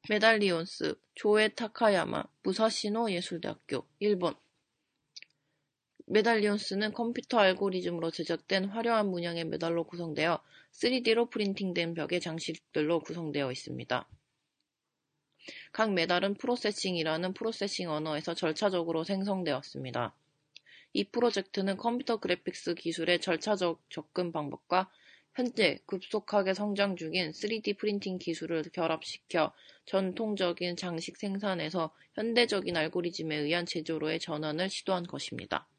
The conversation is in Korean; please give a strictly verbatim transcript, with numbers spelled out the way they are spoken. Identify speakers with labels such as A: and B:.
A: 메달리온스, 조에 타카야마, 무사시노 예술대학교, 일본. 메달리온스는 컴퓨터 알고리즘으로 제작된 화려한 문양의 메달로 구성되어 쓰리디로 프린팅된 벽의 장식들로 구성되어 있습니다. 각 메달은 프로세싱이라는 프로세싱 언어에서 절차적으로 생성되었습니다. 이 프로젝트는 컴퓨터 그래픽스 기술의 절차적 접근 방법과 현재 급속하게 성장 중인 쓰리디 프린팅 기술을 결합시켜 전통적인 장식 생산에서 현대적인 알고리즘에 의한 제조로의 전환을 시도한 것입니다.